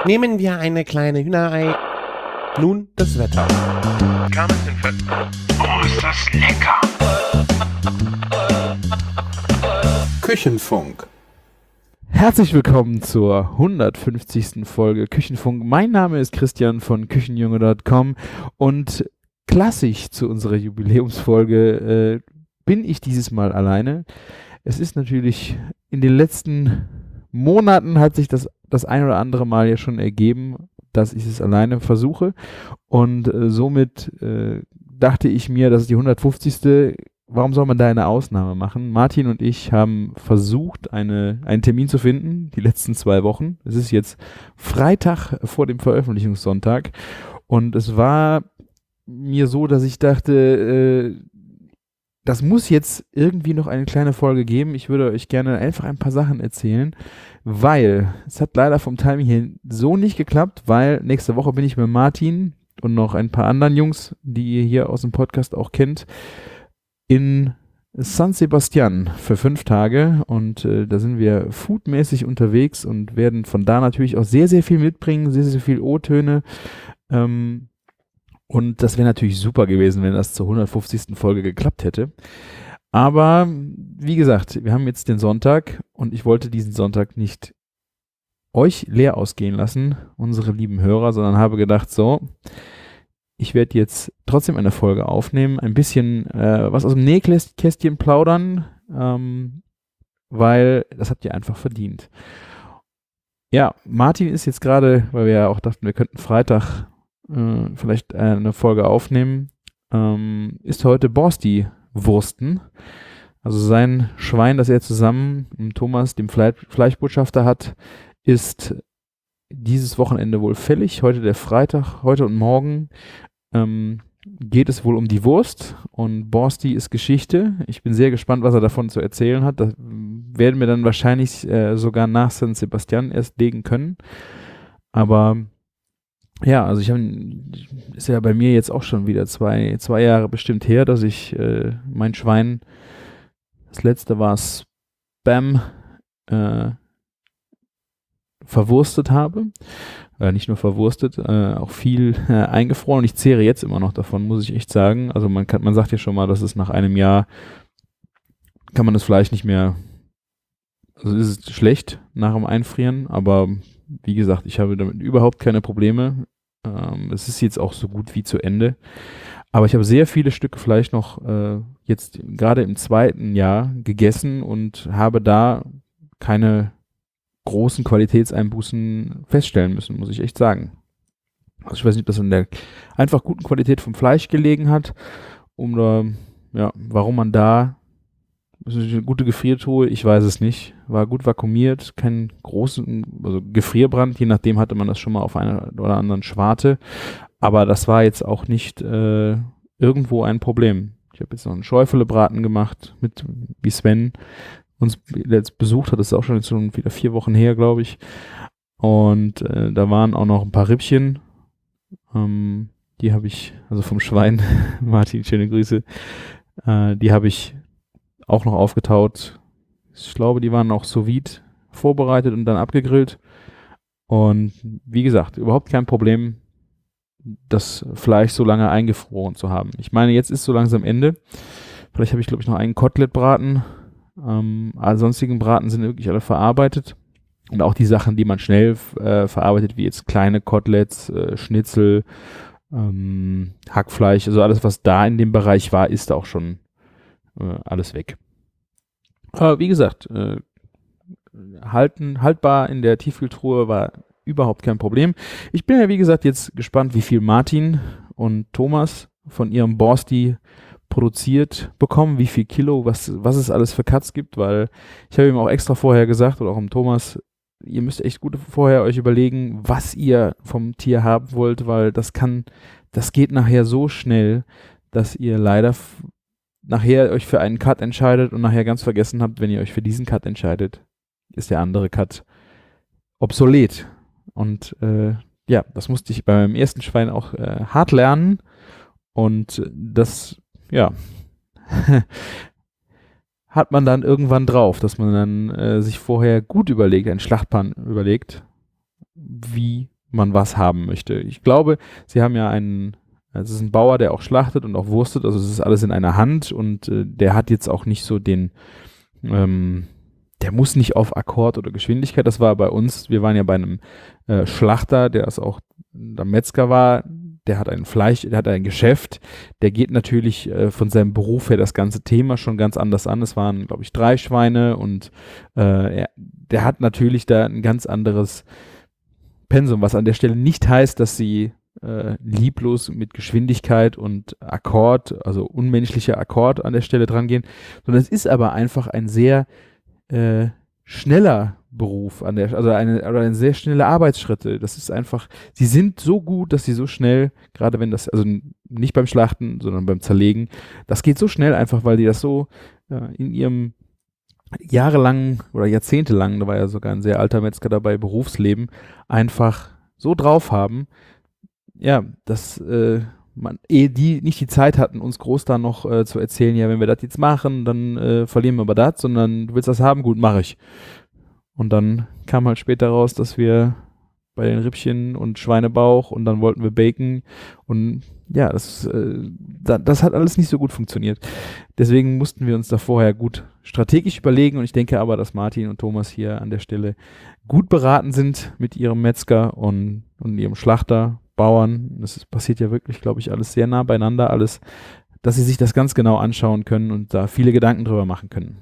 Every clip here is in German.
Nehmen wir eine kleine Hühnerei. Nun das Wetter. Oh, ist das lecker! Küchenfunk. Herzlich willkommen zur 150. Folge Küchenfunk. Mein Name ist Christian von Küchenjunge.com und klassisch zu unserer Jubiläumsfolge bin ich dieses Mal alleine. Es ist natürlich in den letzten Monaten hat sich das ein oder andere Mal ja schon ergeben, dass ich es alleine versuche und somit dachte ich mir, das ist die 150. Warum soll man da eine Ausnahme machen? Martin und ich haben versucht, einen Termin zu finden, die letzten 2 Wochen. Es ist jetzt Freitag vor dem Veröffentlichungssonntag und es war mir so, dass ich dachte, das muss jetzt irgendwie noch eine kleine Folge geben. Ich würde euch gerne einfach ein paar Sachen erzählen, weil es hat leider vom Timing her so nicht geklappt, weil nächste Woche bin ich mit Martin und noch ein paar anderen Jungs, die ihr hier aus dem Podcast auch kennt, in San Sebastian für 5 Tage und da sind wir foodmäßig unterwegs und werden von da natürlich auch sehr, sehr viel mitbringen, sehr, sehr viel O-Töne und das wäre natürlich super gewesen, wenn das zur 150. Folge geklappt hätte. Aber wie gesagt, wir haben jetzt den Sonntag und ich wollte diesen Sonntag nicht euch leer ausgehen lassen, unsere lieben Hörer, sondern habe gedacht, so, ich werde jetzt trotzdem eine Folge aufnehmen, ein bisschen was aus dem Nähkästchen plaudern, weil das habt ihr einfach verdient. Ja, Martin ist jetzt gerade, weil wir ja auch dachten, wir könnten Freitag vielleicht eine Folge aufnehmen, ist heute Borsti-Wursten. Also sein Schwein, das er zusammen mit Thomas, dem Fleischbotschafter hat, ist dieses Wochenende wohl fällig. Heute der Freitag, heute und morgen geht es wohl um die Wurst und Borsti ist Geschichte. Ich bin sehr gespannt, was er davon zu erzählen hat. Das werden wir dann wahrscheinlich sogar nach San Sebastian erst legen können. Aber ja, also ist ja bei mir jetzt auch schon wieder zwei Jahre bestimmt her, dass ich mein Schwein, das letzte war Spam, verwurstet habe. Nicht nur verwurstet, auch viel eingefroren und ich zehre jetzt immer noch davon, muss ich echt sagen. Also man sagt ja schon mal, dass es nach einem Jahr kann man das Fleisch nicht mehr, also ist es schlecht nach dem Einfrieren, aber wie gesagt, ich habe damit überhaupt keine Probleme. Es ist jetzt auch so gut wie zu Ende. Aber ich habe sehr viele Stücke Fleisch noch jetzt gerade im 2. Jahr gegessen und habe da keine großen Qualitätseinbußen feststellen müssen, muss ich echt sagen. Also ich weiß nicht, ob das an der einfach guten Qualität vom Fleisch gelegen hat oder ja, warum man da eine gute Gefriertruhe, ich weiß es nicht. War gut vakuumiert, kein großen, also Gefrierbrand, je nachdem hatte man das schon mal auf einer oder anderen Schwarte, aber das war jetzt auch nicht irgendwo ein Problem. Ich habe jetzt noch einen Schäufelebraten gemacht, wie Sven uns jetzt besucht hat, das ist auch schon wieder 4 Wochen her, glaube ich. Und da waren auch noch ein paar Rippchen. Die habe ich, also vom Schwein, Martin, schöne Grüße, die habe ich auch noch aufgetaut. Ich glaube, die waren auch sous vide vorbereitet und dann abgegrillt. Und wie gesagt, überhaupt kein Problem, das Fleisch so lange eingefroren zu haben. Ich meine, jetzt ist so langsam Ende. Vielleicht habe ich, glaube ich, noch einen Kotelettbraten. Alle sonstigen Braten sind wirklich alle verarbeitet. Und auch die Sachen, die man schnell verarbeitet, wie jetzt kleine Koteletts, Schnitzel, Hackfleisch, also alles, was da in dem Bereich war, ist auch schon alles weg. Aber wie gesagt, haltbar in der Tiefkühltruhe war überhaupt kein Problem. Ich bin ja, wie gesagt, jetzt gespannt, wie viel Martin und Thomas von ihrem Borsti produziert bekommen, wie viel Kilo, was es alles für Cuts gibt, weil ich habe ihm auch extra vorher gesagt, oder auch dem Thomas, ihr müsst echt gut vorher euch überlegen, was ihr vom Tier haben wollt, weil das geht nachher so schnell, dass ihr leider nachher euch für einen Cut entscheidet und nachher ganz vergessen habt, wenn ihr euch für diesen Cut entscheidet, ist der andere Cut obsolet. Und ja, das musste ich beim ersten Schwein auch hart lernen und das, ja, hat man dann irgendwann drauf, dass man dann sich vorher gut überlegt, einen Schlachtplan überlegt, wie man was haben möchte. Ich glaube, sie haben ja es ist ein Bauer, der auch schlachtet und auch wurstet, also es ist alles in einer Hand und der hat jetzt auch nicht so der muss nicht auf Akkord oder Geschwindigkeit, das war bei uns, wir waren ja bei einem Schlachter, der ist auch der Metzger war, der hat ein Geschäft, der geht natürlich von seinem Beruf her das ganze Thema schon ganz anders an. Es waren, glaube ich, 3 Schweine und der hat natürlich da ein ganz anderes Pensum, was an der Stelle nicht heißt, dass sie lieblos mit Geschwindigkeit und Akkord, also unmenschlicher Akkord an der Stelle dran gehen, sondern es ist aber einfach ein sehr schneller Beruf also eine sehr schnelle Arbeitsschritte. Das ist einfach, sie sind so gut, dass sie so schnell, gerade wenn das, also nicht beim Schlachten, sondern beim Zerlegen, das geht so schnell einfach, weil die das so in ihrem jahrelang oder jahrzehntelang, da war ja sogar ein sehr alter Metzger dabei, Berufsleben, einfach so drauf haben, ja, dass die nicht die Zeit hatten, uns groß da noch zu erzählen, ja, wenn wir das jetzt machen, dann verlieren wir aber das, sondern du willst das haben, gut, mache ich. Und dann kam halt später raus, dass wir bei den Rippchen und Schweinebauch und dann wollten wir Bacon und ja, das hat alles nicht so gut funktioniert. Deswegen mussten wir uns da vorher gut strategisch überlegen und ich denke aber, dass Martin und Thomas hier an der Stelle gut beraten sind mit ihrem Metzger und ihrem Schlachter, Bauern. Das passiert ja wirklich, glaube ich, alles sehr nah beieinander, alles, dass sie sich das ganz genau anschauen können und da viele Gedanken drüber machen können.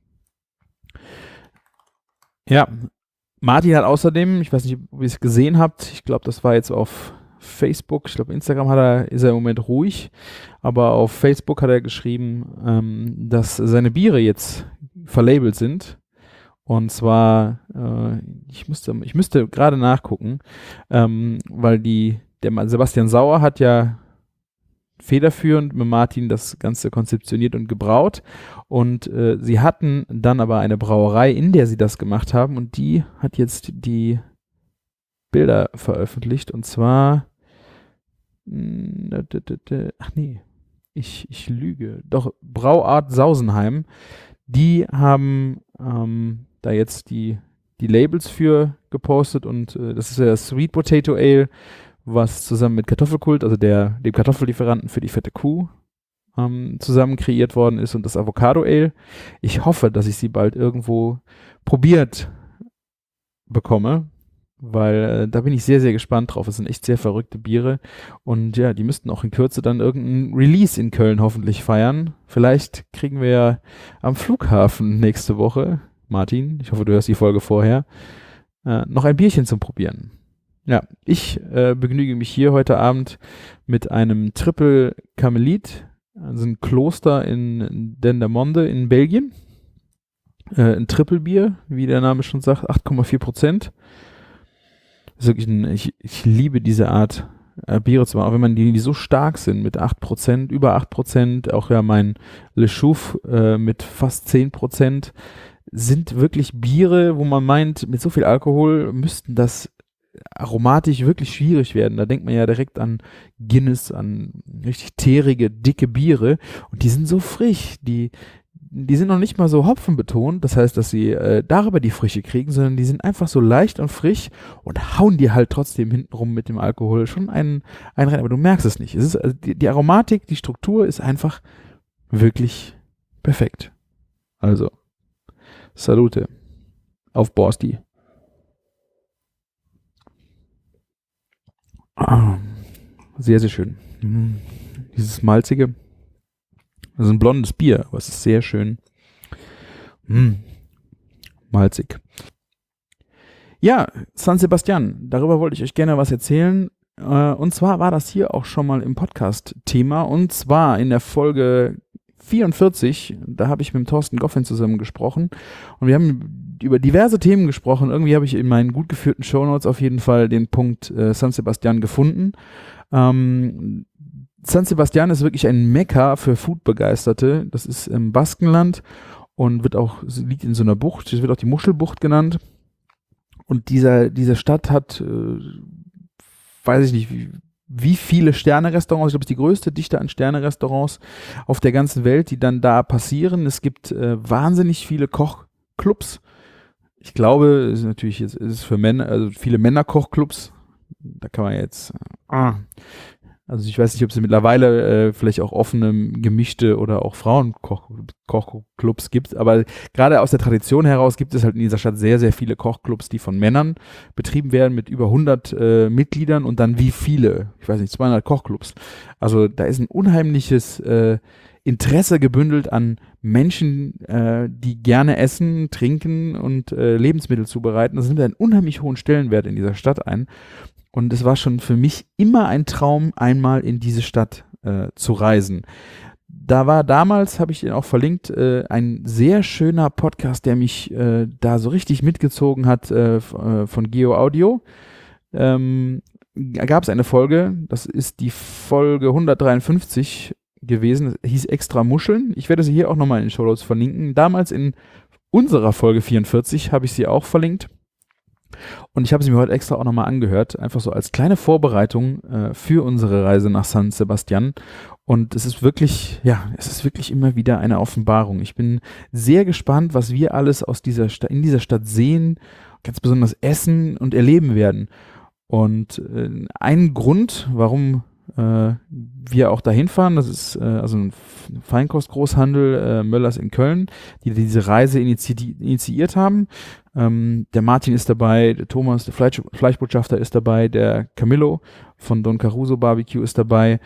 Ja, Martin hat außerdem, ich weiß nicht, ob ihr es gesehen habt, ich glaube, das war jetzt auf Facebook, ich glaube, Instagram ist er im Moment ruhig, aber auf Facebook hat er geschrieben, dass seine Biere jetzt verlabelt sind. Und zwar, ich müsste gerade nachgucken, weil der Sebastian Sauer hat ja federführend mit Martin das Ganze konzeptioniert und gebraut. Und sie hatten dann aber eine Brauerei, in der sie das gemacht haben. Und die hat jetzt die Bilder veröffentlicht. Und zwar, ach nee, ich lüge. Doch, Brauart Sausenheim. Die haben da jetzt die Labels für gepostet. Und das ist ja das Sweet Potato Ale, was zusammen mit Kartoffelkult, also dem Kartoffellieferanten für die fette Kuh, zusammen kreiert worden ist und das Avocado Ale. Ich hoffe, dass ich sie bald irgendwo probiert bekomme, weil da bin ich sehr, sehr gespannt drauf. Es sind echt sehr verrückte Biere und ja, die müssten auch in Kürze dann irgendein Release in Köln hoffentlich feiern. Vielleicht kriegen wir ja am Flughafen nächste Woche, Martin, ich hoffe, du hörst die Folge vorher, noch ein Bierchen zum Probieren. Ja, ich begnüge mich hier heute Abend mit einem Triple Carmelit, also ein Kloster in Dendermonde in Belgien. Ein Triple-Bier, wie der Name schon sagt, 8,4%. Das ist wirklich ich liebe diese Art Biere zu machen, auch wenn man die so stark sind mit 8%, über 8%, auch ja mein Le Chouf mit fast 10%, sind wirklich Biere, wo man meint, mit so viel Alkohol müssten das aromatisch wirklich schwierig werden. Da denkt man ja direkt an Guinness, an richtig teerige, dicke Biere und die sind so frisch, die sind noch nicht mal so hopfenbetont, das heißt, dass sie darüber die Frische kriegen, sondern die sind einfach so leicht und frisch und hauen dir halt trotzdem hintenrum mit dem Alkohol schon einen rein, aber du merkst es nicht. Es ist, also die Aromatik, die Struktur ist einfach wirklich perfekt. Also, Salute. Auf Borsti. Sehr, sehr schön. Dieses malzige, das ist ein blondes Bier, aber es ist sehr schön malzig. Ja, San Sebastian, darüber wollte ich euch gerne was erzählen. Und zwar war das hier auch schon mal im Podcast Thema und zwar in der Folge 44, da habe ich mit dem Thorsten Goffin zusammen gesprochen und wir haben über diverse Themen gesprochen. Irgendwie habe ich in meinen gut geführten Shownotes auf jeden Fall den Punkt San Sebastian gefunden. San Sebastian ist wirklich ein Mekka für Foodbegeisterte. Das ist im Baskenland und liegt in so einer Bucht. Das wird auch die Muschelbucht genannt. Und diese Stadt hat, weiß ich nicht, wie viele Sterne-Restaurants, ich glaube, es ist die größte Dichte an Sterne-Restaurants auf der ganzen Welt, die dann da passieren. Es gibt wahnsinnig viele Kochclubs. Ich glaube, es ist natürlich ist für Männer, also viele Männerkochclubs, da kann man jetzt, also ich weiß nicht, ob es mittlerweile vielleicht auch offene, gemischte oder auch Frauenkochclubs gibt, aber gerade aus der Tradition heraus gibt es halt in dieser Stadt sehr, sehr viele Kochclubs, die von Männern betrieben werden mit über 100 Mitgliedern und dann wie viele, ich weiß nicht, 200 Kochclubs. Also da ist ein unheimliches Interesse gebündelt an Menschen, die gerne essen, trinken und Lebensmittel zubereiten. Das nimmt einen unheimlich hohen Stellenwert in dieser Stadt ein. Und es war schon für mich immer ein Traum, einmal in diese Stadt zu reisen. Da war damals, habe ich den auch verlinkt, ein sehr schöner Podcast, der mich da so richtig mitgezogen hat von Geo Audio. Gab es eine Folge, das ist die Folge 153 gewesen, hieß Extra Muscheln. Ich werde sie hier auch nochmal in den Shownotes verlinken. Damals in unserer Folge 44 habe ich sie auch verlinkt. Und ich habe sie mir heute extra auch nochmal angehört, einfach so als kleine Vorbereitung für unsere Reise nach San Sebastian. Und es ist wirklich immer wieder eine Offenbarung. Ich bin sehr gespannt, was wir alles aus in dieser Stadt sehen, ganz besonders essen und erleben werden. Und ein Grund, warum wir auch dahin fahren, das ist also ein Feinkostgroßhandel Möllers in Köln, die diese Reise initiiert haben. Der Martin ist dabei, der Thomas, der Fleischbotschafter ist dabei, der Camillo von Don Caruso Barbecue ist dabei,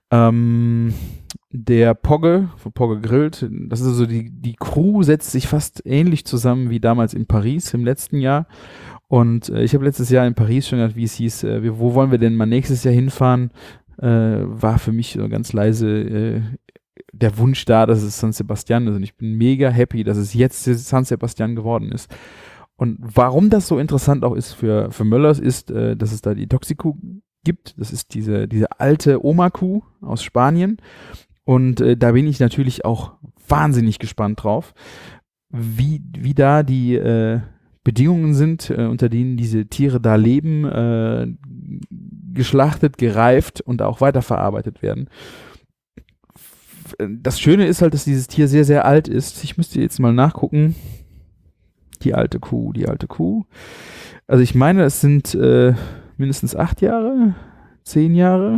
der Pogge von Pogge Grillt, das ist also die Crew setzt sich fast ähnlich zusammen wie damals in Paris im letzten Jahr. Und ich habe letztes Jahr in Paris schon gehört, wie es hieß, wo wollen wir denn mal nächstes Jahr hinfahren? War für mich so ganz leise der Wunsch da, dass es San Sebastian ist. Und ich bin mega happy, dass es jetzt San Sebastian geworden ist. Und warum das so interessant auch ist für Möllers, ist, dass es da die Toxikuh gibt. Das ist diese alte Oma-Kuh aus Spanien. Und da bin ich natürlich auch wahnsinnig gespannt drauf, wie da die Bedingungen sind, unter denen diese Tiere da leben, geschlachtet, gereift und auch weiterverarbeitet werden. Das Schöne ist halt, dass dieses Tier sehr, sehr alt ist. Ich müsste jetzt mal nachgucken. Die alte Kuh. Also ich meine, es sind mindestens 8 Jahre, 10 Jahre.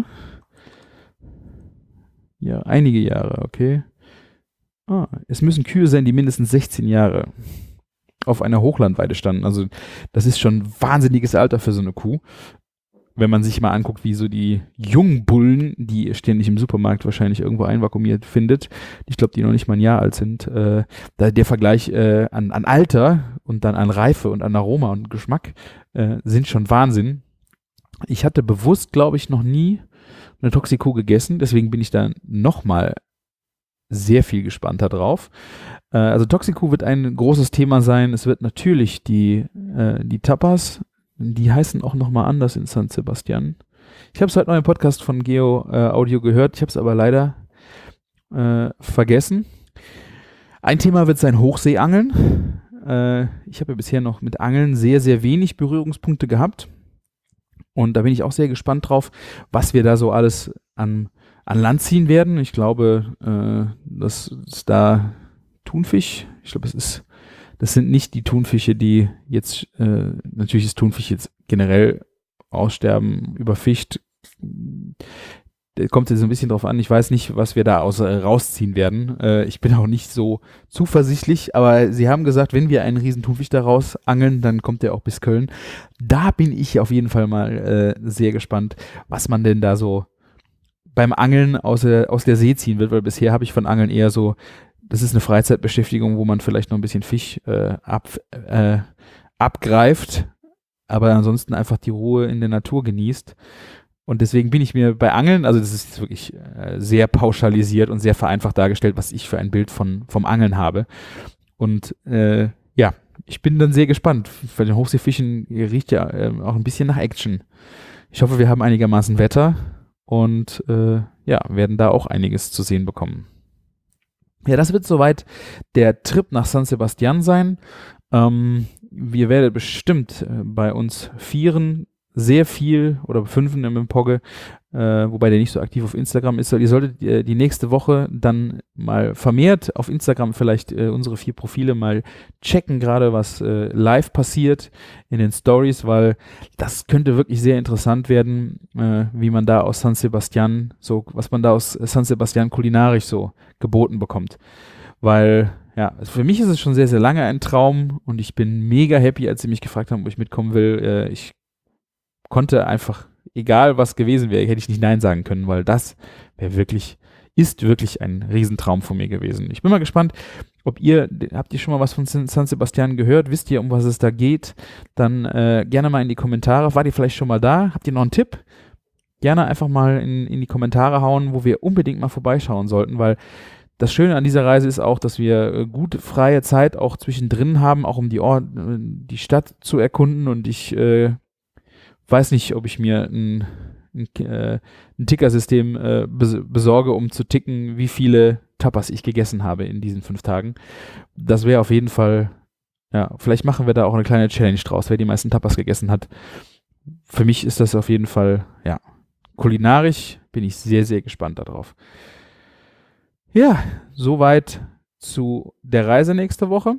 Ja, einige Jahre, okay. Es müssen Kühe sein, die mindestens 16 Jahre auf einer Hochlandweide standen. Also das ist schon ein wahnsinniges Alter für so eine Kuh. Wenn man sich mal anguckt, wie so die jungen Bullen, die ständig im Supermarkt wahrscheinlich irgendwo einvakuumiert findet, ich glaube, die noch nicht mal ein Jahr alt sind, da der Vergleich an Alter und dann an Reife und an Aroma und Geschmack sind schon Wahnsinn. Ich hatte bewusst, glaube ich, noch nie eine Toxikuh gegessen, deswegen bin ich da nochmal sehr viel gespannter drauf. Also Toxikuh wird ein großes Thema sein. Es wird natürlich die Tapas, die heißen auch nochmal anders in San Sebastian. Ich habe es heute noch im Podcast von Geo Audio gehört, ich habe es aber leider vergessen. Ein Thema wird sein Hochseeangeln. Ich habe ja bisher noch mit Angeln sehr, sehr wenig Berührungspunkte gehabt. Und da bin ich auch sehr gespannt drauf, was wir da so alles an Land ziehen werden. Ich glaube, dass es da Thunfisch, ich glaube, das sind nicht die Thunfische, die jetzt, natürlich ist Thunfisch jetzt generell aussterben, überfischt. Kommt jetzt ein bisschen drauf an. Ich weiß nicht, was wir da rausziehen werden. Ich bin auch nicht so zuversichtlich, aber sie haben gesagt, wenn wir einen riesen Thunfisch daraus angeln, dann kommt der auch bis Köln. Da bin ich auf jeden Fall mal sehr gespannt, was man denn da so beim Angeln aus der See ziehen wird, weil bisher habe ich von Angeln eher so, das ist eine Freizeitbeschäftigung, wo man vielleicht noch ein bisschen Fisch abgreift, aber ansonsten einfach die Ruhe in der Natur genießt. Und deswegen bin ich mir bei Angeln, also das ist wirklich sehr pauschalisiert und sehr vereinfacht dargestellt, was ich für ein Bild vom Angeln habe. Und ja, ich bin dann sehr gespannt. Bei den Hochseefischen riecht ja auch ein bisschen nach Action. Ich hoffe, wir haben einigermaßen Wetter und ja, werden da auch einiges zu sehen bekommen. Ja, das wird soweit der Trip nach San Sebastian sein. Wir werden bestimmt bei uns 4 sehr viel oder befünfen im Pogge, wobei der nicht so aktiv auf Instagram ist. Ihr solltet die nächste Woche dann mal vermehrt auf Instagram vielleicht unsere 4 Profile mal checken, gerade was live passiert in den Stories, weil das könnte wirklich sehr interessant werden, wie man da aus San Sebastian was man da aus San Sebastian kulinarisch so geboten bekommt. Weil, ja, für mich ist es schon sehr, sehr lange ein Traum und ich bin mega happy, als sie mich gefragt haben, ob ich mitkommen will. Ich konnte einfach, egal was gewesen wäre, hätte ich nicht Nein sagen können, weil das ist wirklich ein Riesentraum von mir gewesen. Ich bin mal gespannt, habt ihr schon mal was von San Sebastian gehört? Wisst ihr, um was es da geht? Dann gerne mal in die Kommentare. Wart ihr vielleicht schon mal da? Habt ihr noch einen Tipp? Gerne einfach mal in die Kommentare hauen, wo wir unbedingt mal vorbeischauen sollten, weil das Schöne an dieser Reise ist auch, dass wir gut freie Zeit auch zwischendrin haben, auch um die Stadt zu erkunden, und ich weiß nicht, ob ich mir ein Tickersystem besorge, um zu ticken, wie viele Tapas ich gegessen habe in diesen 5 Tagen. Das wäre auf jeden Fall, ja, vielleicht machen wir da auch eine kleine Challenge draus, wer die meisten Tapas gegessen hat. Für mich ist das auf jeden Fall, ja, kulinarisch bin ich sehr, sehr gespannt darauf. Ja, soweit zu der Reise nächste Woche.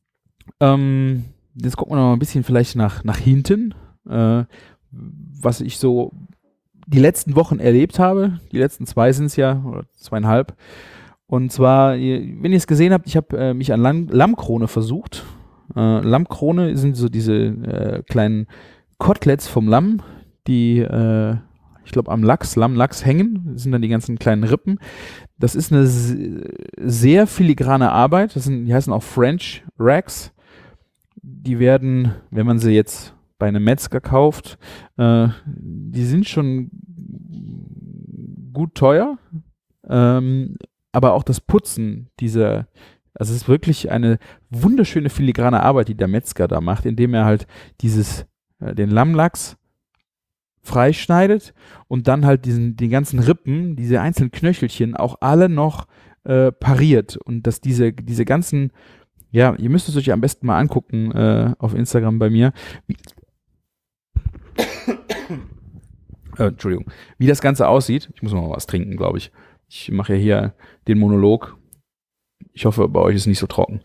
Jetzt gucken wir noch mal ein bisschen vielleicht nach hinten, was ich so die letzten Wochen erlebt habe. Die letzten 2 sind es ja, oder 2,5. Und zwar, wenn ihr es gesehen habt, ich habe mich an Lammkrone versucht. Lammkrone sind so diese kleinen Koteletts vom Lamm, die ich glaube am Lammlachs hängen. Das sind dann die ganzen kleinen Rippen. Das ist eine sehr filigrane Arbeit. Die heißen auch French Racks. Die werden, wenn man sie jetzt bei einem Metzger kauft, die sind schon gut teuer. Aber auch das Putzen also es ist wirklich eine wunderschöne filigrane Arbeit, die der Metzger da macht, indem er halt den Lammlachs freischneidet und dann halt die ganzen Rippen, diese einzelnen Knöchelchen auch alle noch pariert, und dass diese ganzen, ja, ihr müsst es euch ja am besten mal angucken auf Instagram bei mir, Entschuldigung, wie das Ganze aussieht. Ich muss noch mal was trinken, glaube ich. Ich mache ja hier den Monolog. Ich hoffe, bei euch ist es nicht so trocken.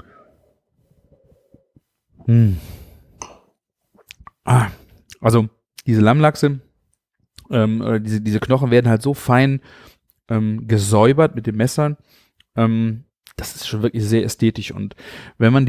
Also diese Lammlachse, oder diese Knochen werden halt so fein gesäubert mit den Messern. Das ist schon wirklich sehr ästhetisch. Und wenn man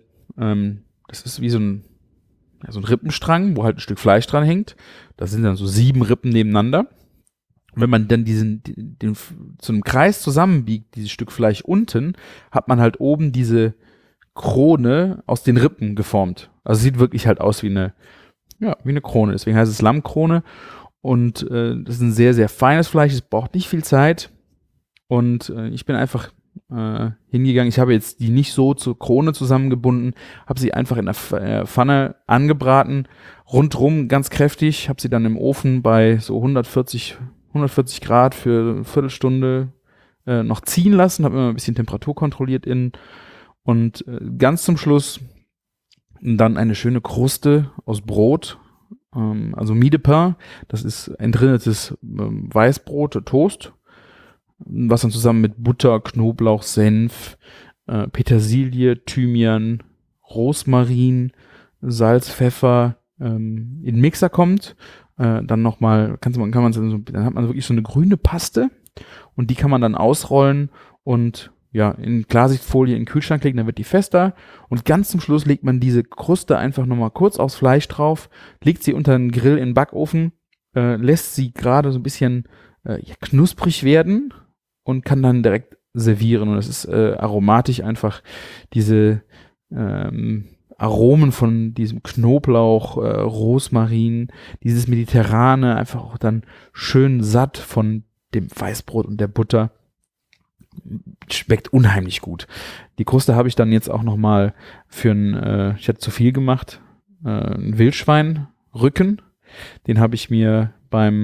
das ist wie so ein Rippenstrang, wo halt ein Stück Fleisch dran hängt. Das sind dann so 7 Rippen nebeneinander. Und wenn man dann den zu einem Kreis zusammenbiegt, dieses Stück Fleisch unten, hat man halt oben diese Krone aus den Rippen geformt. Also sieht wirklich halt aus wie eine Krone. Deswegen heißt es Lammkrone. Und das ist ein sehr, sehr feines Fleisch. Es braucht nicht viel Zeit. Und ich bin einfach hingegangen. Ich habe jetzt die nicht so zur Krone zusammengebunden, habe sie einfach in der Pfanne angebraten, rundrum ganz kräftig, habe sie dann im Ofen bei so 140 Grad für eine Viertelstunde noch ziehen lassen, habe immer ein bisschen Temperatur kontrolliert und ganz zum Schluss dann eine schöne Kruste aus Brot, also Mie de Pain, das ist entrinneltes Weißbrot, Toast, was dann zusammen mit Butter, Knoblauch, Senf, Petersilie, Thymian, Rosmarin, Salz, Pfeffer in den Mixer kommt. Dann nochmal, dann hat man wirklich so eine grüne Paste, und die kann man dann ausrollen und ja, in Klarsichtfolie in den Kühlschrank legen, dann wird die fester, und ganz zum Schluss legt man diese Kruste einfach nochmal kurz aufs Fleisch drauf, legt sie unter den Grill in den Backofen, lässt sie gerade so ein bisschen knusprig werden und kann dann direkt servieren, und es ist aromatisch einfach diese Aromen von diesem Knoblauch, Rosmarin, dieses Mediterrane, einfach auch dann schön satt von dem Weißbrot und der Butter. Schmeckt unheimlich gut. Die Kruste habe ich dann jetzt auch nochmal ich hatte zu viel gemacht, einen Wildschweinrücken. Den habe ich mir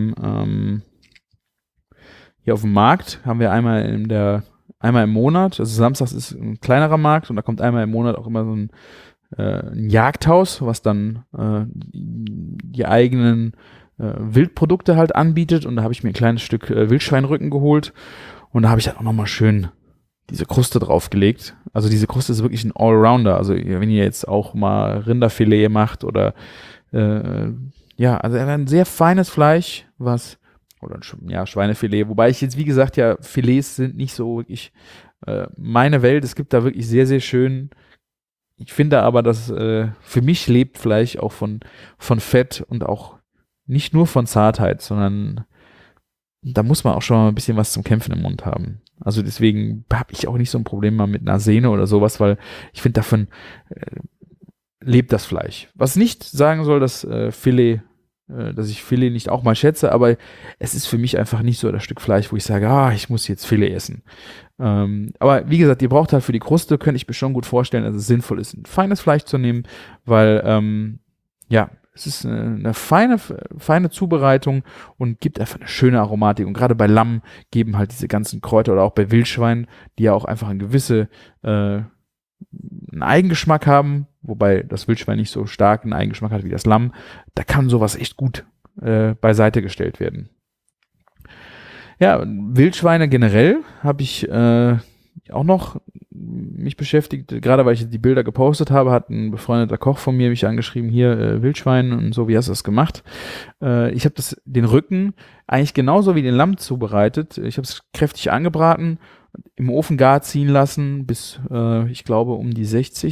hier auf dem Markt, haben wir einmal im Monat, also samstags ist ein kleinerer Markt, und da kommt einmal im Monat auch immer so ein ein Jagdhaus, was dann die eigenen Wildprodukte halt anbietet. Und da habe ich mir ein kleines Stück Wildschweinrücken geholt. Und da habe ich dann auch nochmal schön diese Kruste draufgelegt. Also diese Kruste ist wirklich ein Allrounder. Also wenn ihr jetzt auch mal Rinderfilet macht oder also ein sehr feines Fleisch, Schweinefilet. Wobei ich jetzt, wie gesagt, ja, Filets sind nicht so wirklich meine Welt. Es gibt da wirklich sehr, sehr schön. Ich finde aber, dass für mich lebt Fleisch auch von Fett und auch nicht nur von Zartheit, sondern da muss man auch schon mal ein bisschen was zum Kämpfen im Mund haben. Also deswegen habe ich auch nicht so ein Problem mal mit einer Sehne oder sowas, weil ich finde, davon lebt das Fleisch. Was nicht sagen soll, dass ich Filet nicht auch mal schätze, aber es ist für mich einfach nicht so das Stück Fleisch, wo ich sage, ich muss jetzt Filet essen. Aber wie gesagt, ihr braucht halt für die Kruste, könnte ich mir schon gut vorstellen, dass es sinnvoll ist, ein feines Fleisch zu nehmen, weil es ist eine feine Zubereitung und gibt einfach eine schöne Aromatik. Und gerade bei Lamm geben halt diese ganzen Kräuter oder auch bei Wildschwein, die ja auch einfach einen Eigengeschmack haben, wobei das Wildschwein nicht so stark einen Eigengeschmack hat wie das Lamm, da kann sowas echt gut beiseite gestellt werden. Ja, Wildschweine generell habe ich auch noch mich beschäftigt, gerade weil ich die Bilder gepostet habe, hat ein befreundeter Koch von mir mich angeschrieben, hier Wildschwein und so, wie hast du das gemacht? Ich habe den Rücken eigentlich genauso wie den Lamm zubereitet. Ich habe es kräftig angebraten, im Ofen gar ziehen lassen bis, ich glaube, um die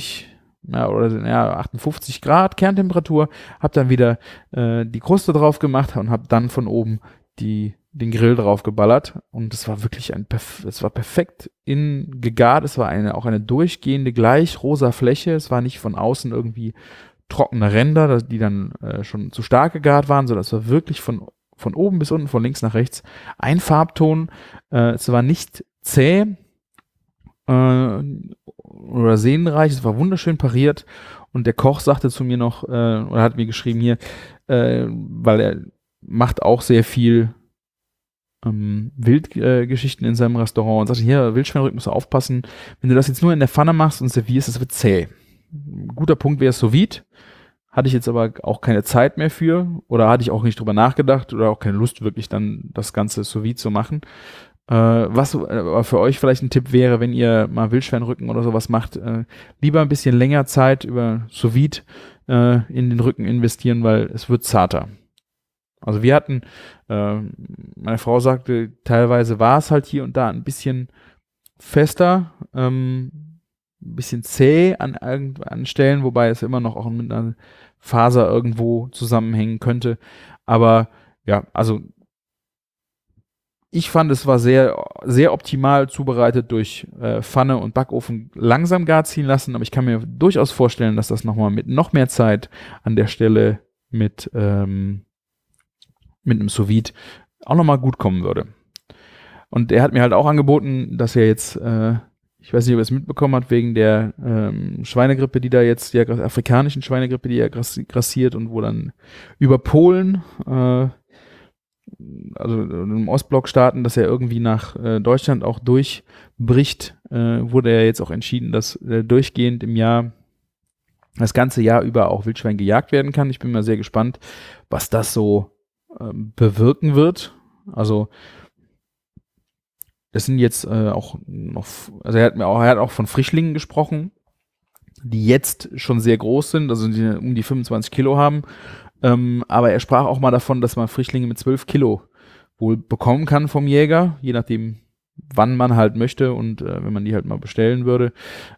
58 Grad Kerntemperatur, habe dann wieder die Kruste drauf gemacht und habe dann von oben den Grill drauf geballert und es war wirklich es war perfekt gegart, es war auch eine durchgehende gleich rosa Fläche, es war nicht von außen irgendwie trockene Ränder, die dann schon zu stark gegart waren, sondern es war wirklich von oben bis unten, von links nach rechts ein Farbton, es war nicht zäh oder sehnenreich, es war wunderschön pariert und der Koch sagte zu mir noch, oder hat mir geschrieben hier, weil er macht auch sehr viel Wildgeschichten in seinem Restaurant und sagte, hier, Wildschweinrücken musst du aufpassen, wenn du das jetzt nur in der Pfanne machst und servierst, das wird zäh. Ein guter Punkt wäre Sous Vide, hatte ich jetzt aber auch keine Zeit mehr für oder hatte ich auch nicht drüber nachgedacht oder auch keine Lust wirklich dann das ganze Sous Vide zu machen. Was aber für euch vielleicht ein Tipp wäre, wenn ihr mal Wildschweinrücken oder sowas macht, lieber ein bisschen länger Zeit über Sous Vide in den Rücken investieren, weil es wird zarter. Also wir hatten, meine Frau sagte, teilweise war es halt hier und da ein bisschen fester, ein bisschen zäh an Stellen, wobei es immer noch auch mit einer Faser irgendwo zusammenhängen könnte. Aber ja, also ich fand, es war sehr, sehr optimal zubereitet durch Pfanne und Backofen langsam gar ziehen lassen, aber ich kann mir durchaus vorstellen, dass das nochmal mit noch mehr Zeit an der Stelle mit einem Sous Vide auch nochmal gut kommen würde. Und er hat mir halt auch angeboten, dass er jetzt, ich weiß nicht, ob er es mitbekommen hat, wegen der Schweinegrippe, die da jetzt, der afrikanischen Schweinegrippe, die ja grassiert und wo dann über Polen, also im Ostblock-Staaten, dass er irgendwie nach Deutschland auch durchbricht, wurde ja jetzt auch entschieden, dass durchgehend das ganze Jahr über auch Wildschwein gejagt werden kann. Ich bin mal sehr gespannt, was das so bewirken wird. Also das sind jetzt auch noch, also er hat auch von Frischlingen gesprochen, die jetzt schon sehr groß sind, also die um die 25 Kilo haben. Aber er sprach auch mal davon, dass man Frischlinge mit 12 Kilo wohl bekommen kann vom Jäger, je nachdem, wann man halt möchte und wenn man die halt mal bestellen würde.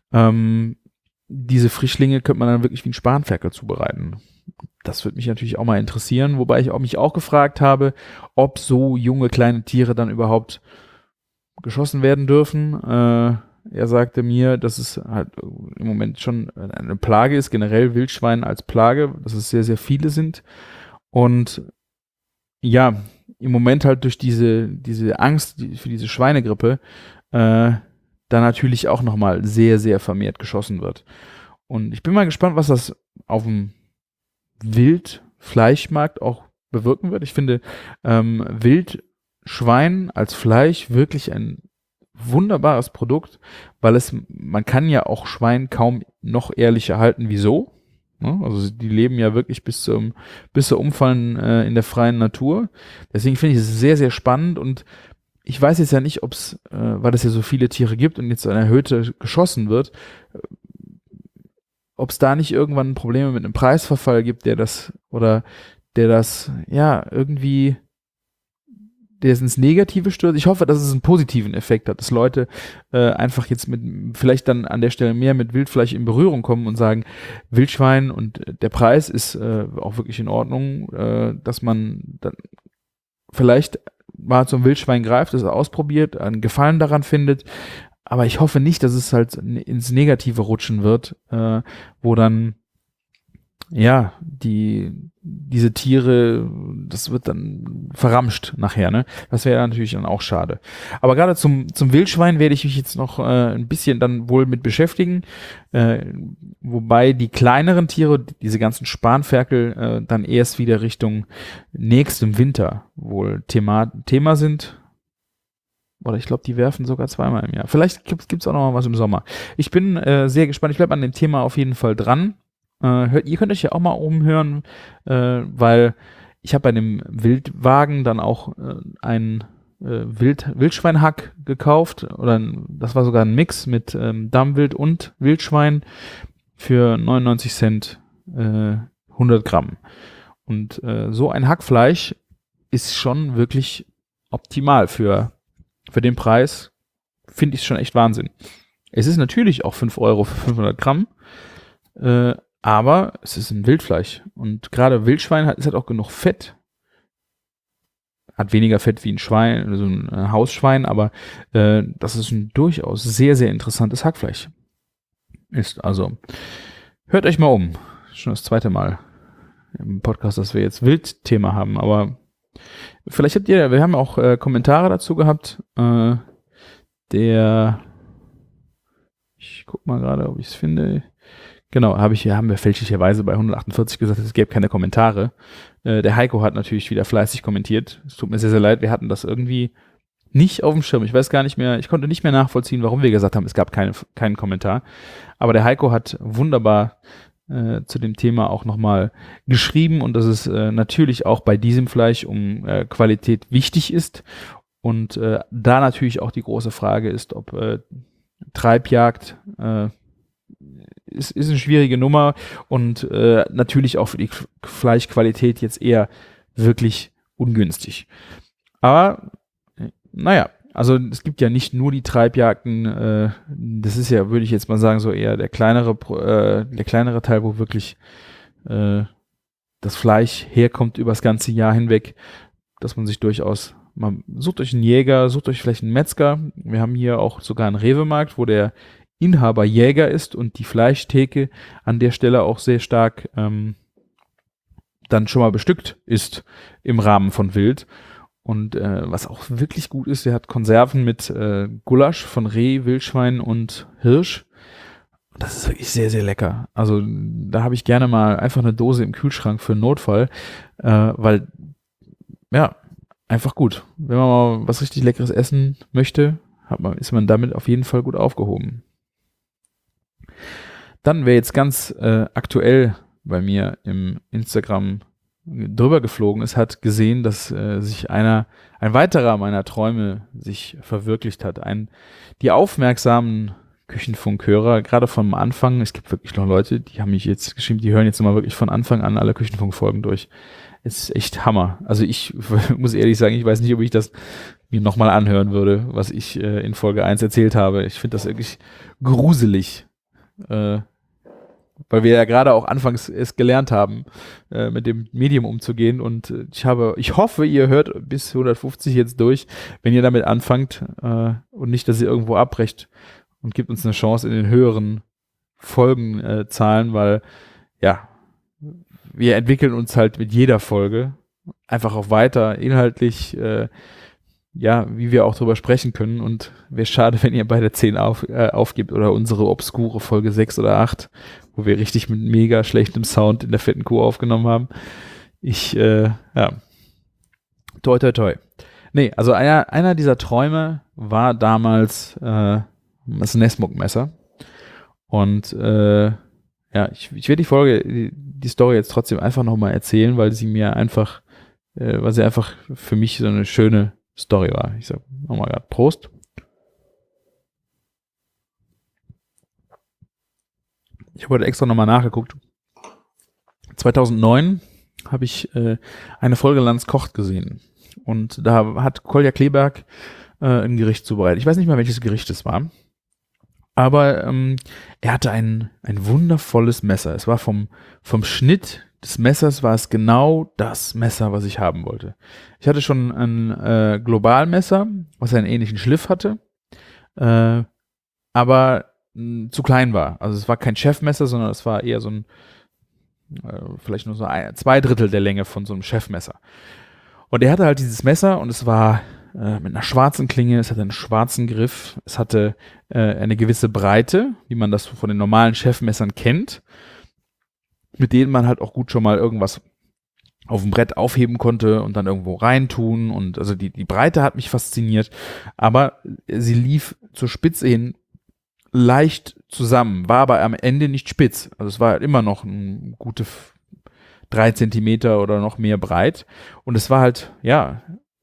Diese Frischlinge könnte man dann wirklich wie ein Spanferkel zubereiten. Das würde mich natürlich auch mal interessieren, wobei ich mich auch gefragt habe, ob so junge kleine Tiere dann überhaupt geschossen werden dürfen. Er sagte mir, dass es halt im Moment schon eine Plage ist, generell Wildschwein als Plage, dass es sehr, sehr viele sind. Und ja, im Moment halt durch diese Angst für diese Schweinegrippe da natürlich auch nochmal sehr, sehr vermehrt geschossen wird. Und ich bin mal gespannt, was das auf dem Wildfleischmarkt auch bewirken wird. Ich finde Wildschwein als Fleisch wirklich ein wunderbares Produkt, weil man kann ja auch Schwein kaum noch ehrlicher halten wie so. Ne? Also die leben ja wirklich bis zur Umfallen in der freien Natur. Deswegen finde ich es sehr, sehr spannend und ich weiß jetzt ja nicht, ob es, weil es ja so viele Tiere gibt und jetzt eine erhöhte geschossen wird, ob es da nicht irgendwann Probleme mit einem Preisverfall gibt, der das ja irgendwie der es ins Negative stürzt. Ich hoffe, dass es einen positiven Effekt hat, dass Leute einfach jetzt vielleicht dann an der Stelle mehr mit Wildfleisch in Berührung kommen und sagen, Wildschwein und der Preis ist auch wirklich in Ordnung, dass man dann vielleicht mal zum Wildschwein greift, es ausprobiert, einen Gefallen daran findet, aber ich hoffe nicht, dass es halt ins Negative rutschen wird, wo dann ja, diese Tiere, das wird dann verramscht nachher, ne? Das wäre natürlich dann auch schade. Aber gerade zum Wildschwein werde ich mich jetzt noch ein bisschen dann wohl mit beschäftigen, wobei die kleineren Tiere, diese ganzen Spanferkel, dann erst wieder Richtung nächstem Winter wohl Thema sind. Oder ich glaube, die werfen sogar zweimal im Jahr. Vielleicht gibt's auch noch mal was im Sommer. Ich bin sehr gespannt. Ich bleibe an dem Thema auf jeden Fall dran. Ihr könnt euch ja auch mal umhören, weil ich habe bei dem Wildwagen dann auch einen Wildschweinhack gekauft oder das war sogar ein Mix mit Dammwild und Wildschwein für 99 Cent 100 Gramm. Und so ein Hackfleisch ist schon wirklich optimal für den Preis. Finde ich schon echt Wahnsinn. Es ist natürlich auch 5 Euro für 500 Gramm, aber es ist ein Wildfleisch und gerade Wildschwein hat auch genug Fett. Hat weniger Fett wie ein Schwein, also ein Hausschwein, aber das ist ein durchaus sehr, sehr interessantes Hackfleisch. Ist also, hört euch mal um. Schon das zweite Mal im Podcast, dass wir jetzt Wildthema haben, aber vielleicht wir haben auch Kommentare dazu gehabt. Ich guck mal gerade, ob ich es finde. Genau, haben wir fälschlicherweise bei 148 gesagt, es gäbe keine Kommentare. Der Heiko hat natürlich wieder fleißig kommentiert. Es tut mir sehr, sehr leid, wir hatten das irgendwie nicht auf dem Schirm. Ich weiß gar nicht mehr, ich konnte nicht mehr nachvollziehen, warum wir gesagt haben, es gab keinen Kommentar. Aber der Heiko hat wunderbar zu dem Thema auch nochmal geschrieben und dass es natürlich auch bei diesem Fleisch um Qualität wichtig ist. Und da natürlich auch die große Frage ist, ob Treibjagd ist eine schwierige Nummer und natürlich auch für die Fleischqualität jetzt eher wirklich ungünstig. Aber naja, also es gibt ja nicht nur die Treibjagden, das ist ja, würde ich jetzt mal sagen, so eher der kleinere Teil, wo wirklich das Fleisch herkommt über das ganze Jahr hinweg, dass man sich durchaus sucht euch einen Jäger, sucht euch vielleicht einen Metzger. Wir haben hier auch sogar einen Rewe-Markt, wo der Inhaber Jäger ist und die Fleischtheke an der Stelle auch sehr stark dann schon mal bestückt ist im Rahmen von Wild. Und was auch wirklich gut ist, der hat Konserven mit Gulasch von Reh, Wildschwein und Hirsch. Und das ist wirklich sehr, sehr lecker. Also da habe ich gerne mal einfach eine Dose im Kühlschrank für einen Notfall, weil ja, einfach gut. Wenn man mal was richtig Leckeres essen möchte, ist man damit auf jeden Fall gut aufgehoben. Dann, wer jetzt ganz aktuell bei mir im Instagram drüber geflogen ist, hat gesehen, dass sich ein weiterer meiner Träume sich verwirklicht hat. Die aufmerksamen Küchenfunkhörer, gerade vom Anfang, es gibt wirklich noch Leute, die haben mich jetzt geschrieben, die hören jetzt immer wirklich von Anfang an alle Küchenfunkfolgen durch. Es ist echt Hammer. Also ich muss ehrlich sagen, ich weiß nicht, ob ich das mir nochmal anhören würde, was ich in Folge 1 erzählt habe. Ich finde das wirklich gruselig. Weil wir ja gerade auch anfangs es gelernt haben, mit dem Medium umzugehen und ich hoffe, ihr hört bis 150 jetzt durch, wenn ihr damit anfangt und nicht, dass ihr irgendwo abbrecht und gibt uns eine Chance in den höheren Folgenzahlen, weil ja, wir entwickeln uns halt mit jeder Folge einfach auch weiter inhaltlich, wie wir auch drüber sprechen können und wäre schade, wenn ihr bei der 10 aufgibt oder unsere obskure Folge 6 oder 8, wo wir richtig mit mega schlechtem Sound in der fetten Kuh aufgenommen haben. Toi, toi, toi. Nee, also einer dieser Träume war damals das Nessmuck-Messer. Und ja, ich werde die Story jetzt trotzdem einfach nochmal erzählen, weil sie einfach für mich so eine schöne Story war. Ich sag nochmal gerade Prost. Ich habe heute extra nochmal nachgeguckt. 2009 habe ich eine Folge Lanz kocht gesehen. Und da hat Kolja Kleberg ein Gericht zubereitet. Ich weiß nicht mehr, welches Gericht es war. Aber er hatte ein wundervolles Messer. Es war vom Schnitt des Messers war es genau das Messer, was ich haben wollte. Ich hatte schon ein Globalmesser, was einen ähnlichen Schliff hatte, aber zu klein war. Also es war kein Chefmesser, sondern es war eher so ein vielleicht nur so 2/3 der Länge von so einem Chefmesser. Und er hatte halt dieses Messer und es war mit einer schwarzen Klinge, es hatte einen schwarzen Griff, es hatte eine gewisse Breite, wie man das von den normalen Chefmessern kennt, mit denen man halt auch gut schon mal irgendwas auf dem Brett aufheben konnte und dann irgendwo reintun. Und also die Breite hat mich fasziniert, aber sie lief zur Spitze hin leicht zusammen, war aber am Ende nicht spitz. Also es war halt immer noch ein gute 3 Zentimeter oder noch mehr breit. Und es war halt, ja,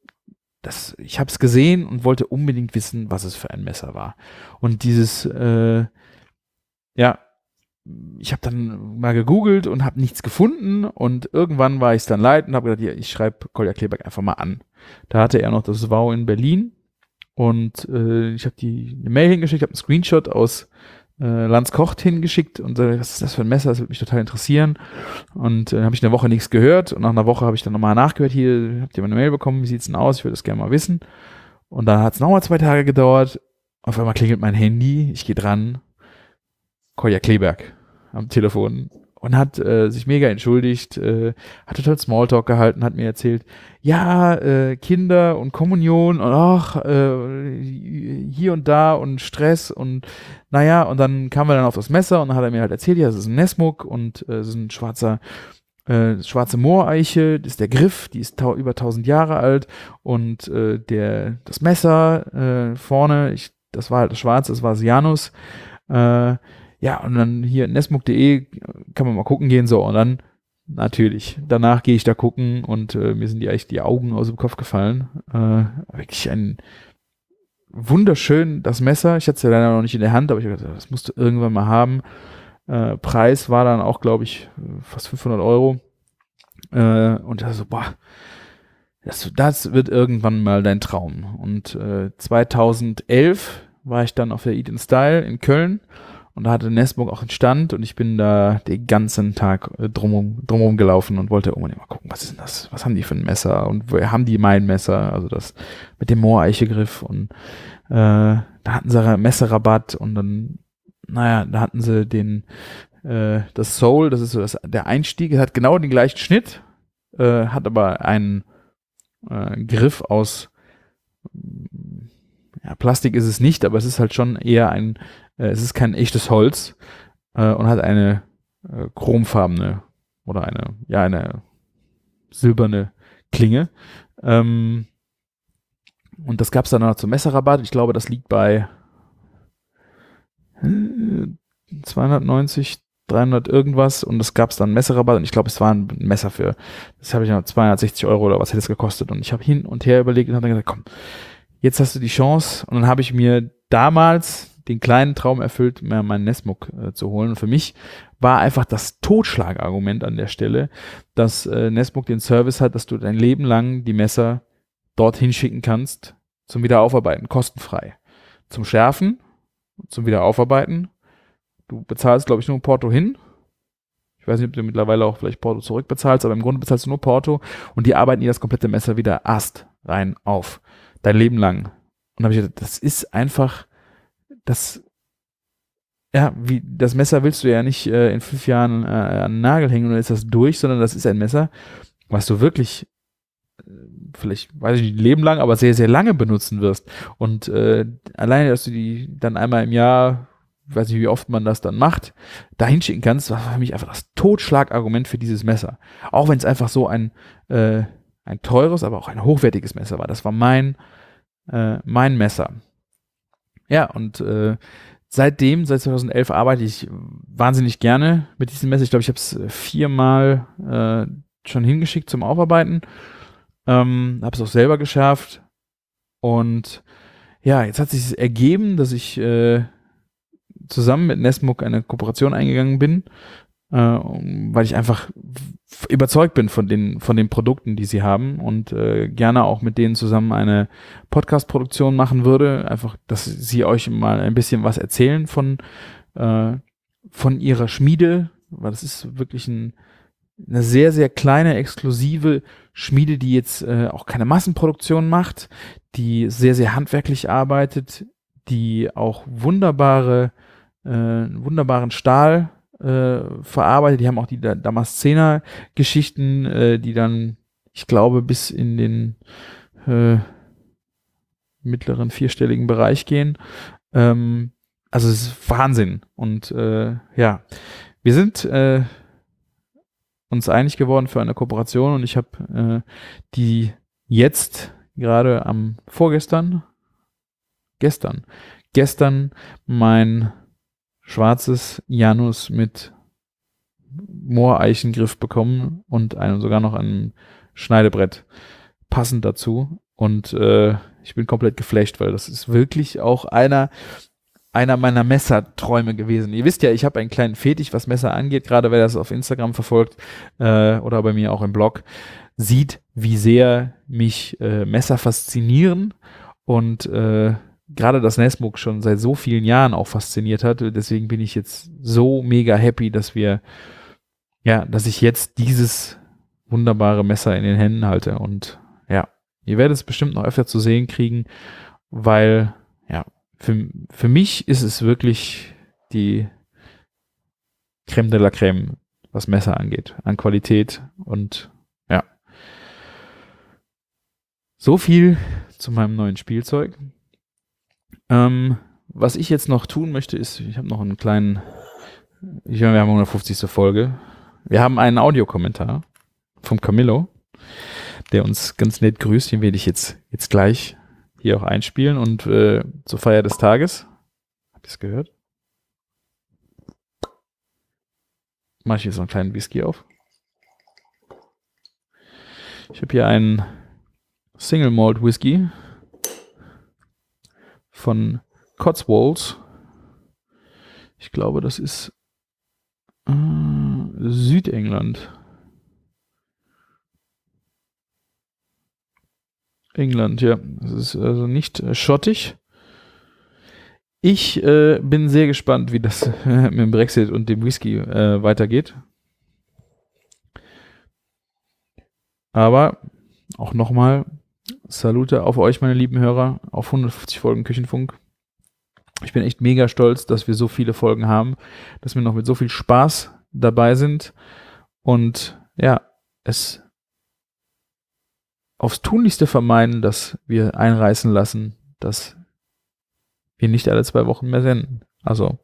ich habe es gesehen und wollte unbedingt wissen, was es für ein Messer war. Und dieses, ja, ich habe dann mal gegoogelt und habe nichts gefunden und irgendwann war ich es dann leid und habe gedacht, ja, ich schreibe Kolja Kleberg einfach mal an. Da hatte er noch das WOW in Berlin und ich habe eine Mail hingeschickt, habe einen Screenshot aus Lanz kocht hingeschickt und was ist das für ein Messer, das würde mich total interessieren. Und dann habe ich eine Woche nichts gehört und nach einer Woche habe ich dann nochmal nachgehört, hier, habt ihr mal eine Mail bekommen, wie sieht's denn aus, ich würde das gerne mal wissen. Und dann hat es nochmal 2 Tage gedauert, auf einmal klingelt mein Handy, ich gehe dran, Kolja Kleberg am Telefon und hat sich mega entschuldigt, hat total Smalltalk gehalten, hat mir erzählt, ja, Kinder und Kommunion und ach, hier und da und Stress und naja, und dann kamen wir dann auf das Messer und dann hat er mir halt erzählt, ja, das ist ein Nessmuck und es ist ein schwarze Mooreiche, das ist der Griff, die ist über 1000 Jahre alt und das Messer vorne, das war halt das Schwarze, das war das Janus, ja, und dann hier nessmuck.de kann man mal gucken gehen, so, und dann natürlich, danach gehe ich da gucken und mir sind die Augen aus dem Kopf gefallen. Wirklich ein wunderschön, das Messer, ich hatte es ja leider noch nicht in der Hand, aber ich habe gedacht, das musst du irgendwann mal haben. Preis war dann auch, glaube ich, fast 500 Euro. Und da so, boah, das wird irgendwann mal dein Traum. Und 2011 war ich dann auf der Eat in Style in Köln und da hatte Nessmuck auch einen Stand und ich bin da den ganzen Tag drumherum gelaufen und wollte unbedingt mal gucken, was ist denn das? Was haben die für ein Messer? Und woher haben die mein Messer? Also das mit dem Mooreiche-Griff und da hatten sie Messerrabatt und dann, naja, da hatten sie das Soul, das ist so der Einstieg, hat genau den gleichen Schnitt, hat aber einen Griff aus Plastik ist es nicht, aber es ist halt schon eher es ist kein echtes Holz und hat eine chromfarbene oder eine silberne Klinge. Und das gab es dann noch zum Messerrabatt. Ich glaube, das liegt bei 290, 300 irgendwas und das gab es dann Messerrabatt und ich glaube, es war ein Messer das habe ich noch 260 Euro oder was hätte es gekostet und ich habe hin und her überlegt und habe dann gesagt, komm, jetzt hast du die Chance und dann habe ich mir damals den kleinen Traum erfüllt, mir meinen Nessmuck zu holen und für mich war einfach das Totschlagargument an der Stelle, dass Nessmuck den Service hat, dass du dein Leben lang die Messer dorthin schicken kannst zum Wiederaufarbeiten, kostenfrei. Zum Schärfen, zum Wiederaufarbeiten. Du bezahlst, glaube ich, nur Porto hin. Ich weiß nicht, ob du mittlerweile auch vielleicht Porto zurückbezahlst, aber im Grunde bezahlst du nur Porto und die arbeiten dir das komplette Messer wieder astrein auf. Dein Leben lang. Und da habe ich gedacht, das ist einfach das Messer willst du ja nicht in 5 Jahren an den Nagel hängen und dann ist das durch, sondern das ist ein Messer, was du wirklich vielleicht, weiß ich nicht, Leben lang, aber sehr, sehr lange benutzen wirst. Und alleine, dass du die dann einmal im Jahr, weiß nicht, wie oft man das dann macht, da hinschicken kannst, war für mich einfach das Totschlagargument für dieses Messer. Auch wenn es einfach so ein ein teures, aber auch ein hochwertiges Messer war. Das war mein Messer. Ja, und seit 2011 arbeite ich wahnsinnig gerne mit diesem Messer. Ich glaube, ich habe es 4-mal schon hingeschickt zum Aufarbeiten. Habe es auch selber geschärft. Und ja, jetzt hat sich ergeben, dass ich zusammen mit Nesmuk eine Kooperation eingegangen bin, weil ich einfach überzeugt bin von den Produkten, die sie haben und gerne auch mit denen zusammen eine Podcast-Produktion machen würde. Einfach, dass sie euch mal ein bisschen was erzählen von ihrer Schmiede, weil das ist wirklich eine sehr, sehr kleine, exklusive Schmiede, die jetzt auch keine Massenproduktion macht, die sehr, sehr handwerklich arbeitet, die auch wunderbaren Stahl verarbeitet. Die haben auch die Damaszener-Geschichten, die dann, ich glaube, bis in den mittleren 4-stelligen Bereich gehen. Also es ist Wahnsinn. Und ja, wir sind uns einig geworden für eine Kooperation und ich habe die jetzt gerade gestern mein schwarzes Janus mit Mooreichengriff bekommen und sogar noch ein Schneidebrett passend dazu. Und ich bin komplett geflasht, weil das ist wirklich auch einer meiner Messerträume gewesen. Ihr wisst ja, ich habe einen kleinen Fetisch, was Messer angeht, gerade wer das auf Instagram verfolgt oder bei mir auch im Blog, sieht, wie sehr mich Messer faszinieren und gerade das Nesmuk schon seit so vielen Jahren auch fasziniert hat. Deswegen bin ich jetzt so mega happy, dass ich jetzt dieses wunderbare Messer in den Händen halte. Und ja, ihr werdet es bestimmt noch öfter zu sehen kriegen, weil ja, für mich ist es wirklich die Crème de la Crème, was Messer angeht, an Qualität und ja. So viel zu meinem neuen Spielzeug. Was ich jetzt noch tun möchte, ist, ich habe noch einen kleinen, wir haben 150. Folge. Wir haben einen Audiokommentar vom Camillo, der uns ganz nett grüßt. Den werde ich jetzt gleich hier auch einspielen und zur Feier des Tages. Habt ihr es gehört? Mache ich jetzt noch einen kleinen Whisky auf. Ich habe hier einen Single Malt Whisky von Cotswolds. Ich glaube, das ist Südengland. England, ja. Das ist also nicht schottisch. Ich bin sehr gespannt, wie das mit dem Brexit und dem Whisky weitergeht. Aber auch nochmal Salute auf euch, meine lieben Hörer, auf 150 Folgen Küchenfunk. Ich bin echt mega stolz, dass wir so viele Folgen haben, dass wir noch mit so viel Spaß dabei sind und ja, es aufs Tunlichste vermeiden, dass wir einreißen lassen, dass wir nicht alle 2 Wochen mehr senden. Also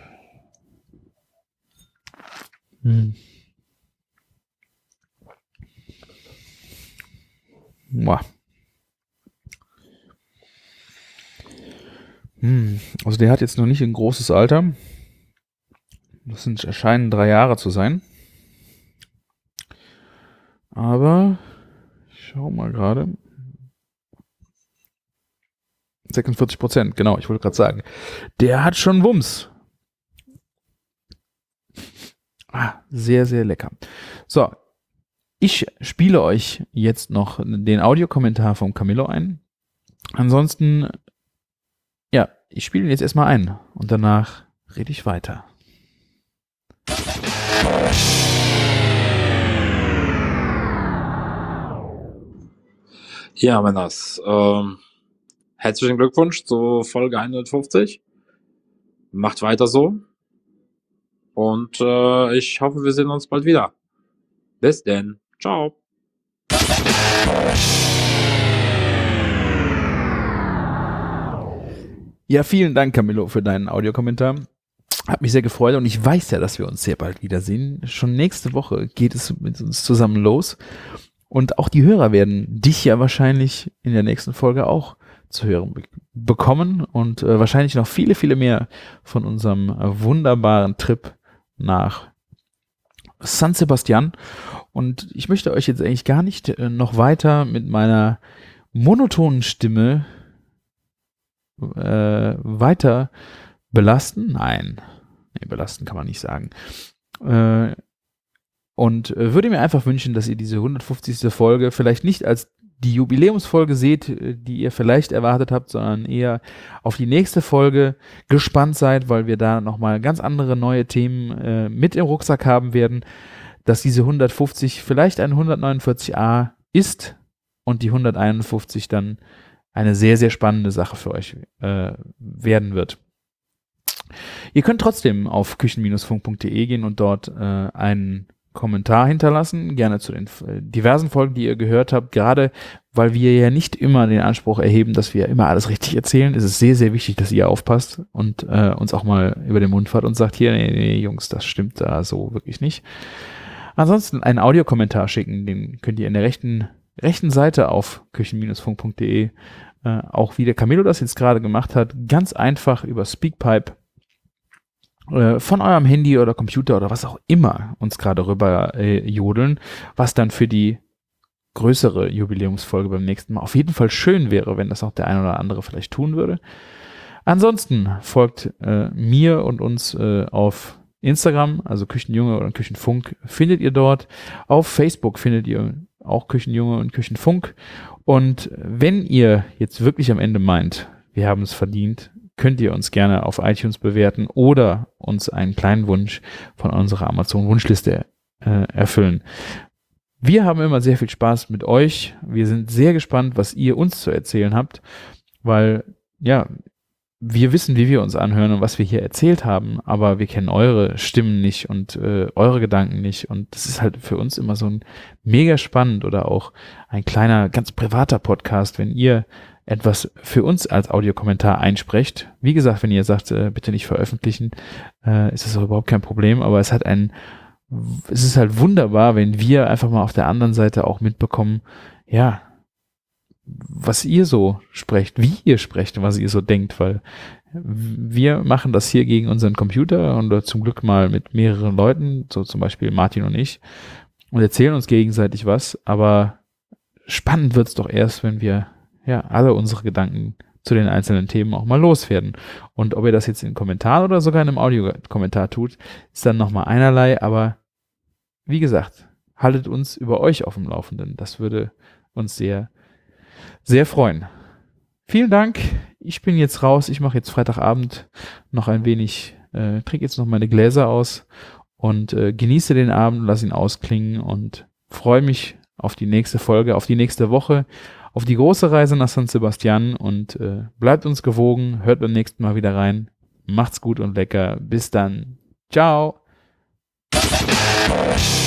Also der hat jetzt noch nicht ein großes Alter. Das erscheinen 3 Jahre zu sein. Aber ich schau mal gerade. 46%, genau, ich wollte gerade sagen. Der hat schon Wumms. Sehr, sehr lecker. So, ich spiele euch jetzt noch den Audiokommentar vom Camillo ein. Ansonsten, ja, ich spiele ihn jetzt erstmal ein und danach rede ich weiter. Ja, Männers, herzlichen Glückwunsch zu Folge 150. Macht weiter so. Und ich hoffe, wir sehen uns bald wieder. Bis denn. Ciao. Ja, vielen Dank, Camillo, für deinen Audiokommentar. Hat mich sehr gefreut und ich weiß ja, dass wir uns sehr bald wiedersehen. Schon nächste Woche geht es mit uns zusammen los. Und auch die Hörer werden dich ja wahrscheinlich in der nächsten Folge auch zu hören bekommen und wahrscheinlich noch viele, viele mehr von unserem wunderbaren Trip nach San Sebastian. Und ich möchte euch jetzt eigentlich gar nicht noch weiter mit meiner monotonen Stimme weiter belasten. Nein, belasten kann man nicht sagen. Und würde mir einfach wünschen, dass ihr diese 150. Folge vielleicht nicht als die Jubiläumsfolge seht, die ihr vielleicht erwartet habt, sondern eher auf die nächste Folge gespannt seid, weil wir da nochmal ganz andere neue Themen mit im Rucksack haben werden, dass diese 150 vielleicht ein 149a ist und die 151 dann eine sehr, sehr spannende Sache für euch werden wird. Ihr könnt trotzdem auf küchen-funk.de gehen und dort einen Kommentar hinterlassen, gerne zu den diversen Folgen, die ihr gehört habt, gerade weil wir ja nicht immer den Anspruch erheben, dass wir immer alles richtig erzählen, ist es sehr, sehr wichtig, dass ihr aufpasst und uns auch mal über den Mund fahrt und sagt, hier, nee, Jungs, das stimmt da so wirklich nicht. Ansonsten einen Audiokommentar schicken, den könnt ihr in der rechten Seite auf küchen-funk.de auch wie der Camillo das jetzt gerade gemacht hat, ganz einfach über Speakpipe von eurem Handy oder Computer oder was auch immer uns gerade rüber jodeln, was dann für die größere Jubiläumsfolge beim nächsten Mal auf jeden Fall schön wäre, wenn das auch der ein oder andere vielleicht tun würde. Ansonsten folgt mir und uns auf Instagram, also Küchenjunge oder Küchenfunk, findet ihr dort. Auf Facebook findet ihr auch Küchenjunge und Küchenfunk. Und wenn ihr jetzt wirklich am Ende meint, wir haben es verdient, könnt ihr uns gerne auf iTunes bewerten oder uns einen kleinen Wunsch von unserer Amazon-Wunschliste erfüllen. Wir haben immer sehr viel Spaß mit euch. Wir sind sehr gespannt, was ihr uns zu erzählen habt, weil, ja, wir wissen, wie wir uns anhören und was wir hier erzählt haben, aber wir kennen eure Stimmen nicht und eure Gedanken nicht und das ist halt für uns immer so ein mega spannend oder auch ein kleiner, ganz privater Podcast, wenn ihr etwas für uns als Audiokommentar einsprecht. Wie gesagt, wenn ihr sagt, bitte nicht veröffentlichen, ist das auch überhaupt kein Problem, aber es ist halt wunderbar, wenn wir einfach mal auf der anderen Seite auch mitbekommen, ja, was ihr so sprecht, wie ihr sprecht und was ihr so denkt, weil wir machen das hier gegen unseren Computer und zum Glück mal mit mehreren Leuten, so zum Beispiel Martin und ich, und erzählen uns gegenseitig was, aber spannend wird's doch erst, wenn wir ja alle unsere Gedanken zu den einzelnen Themen auch mal loswerden. Und ob ihr das jetzt in Kommentaren oder sogar in einem Audiokommentar tut, ist dann nochmal einerlei, aber wie gesagt, haltet uns über euch auf dem Laufenden. Das würde uns sehr, sehr freuen. Vielen Dank. Ich bin jetzt raus. Ich mache jetzt Freitagabend noch ein wenig, trinke jetzt noch meine Gläser aus und genieße den Abend, lass ihn ausklingen und freue mich auf die nächste Folge, auf die nächste Woche, auf die große Reise nach San Sebastian und bleibt uns gewogen, hört beim nächsten Mal wieder rein. Macht's gut und lecker. Bis dann. Ciao.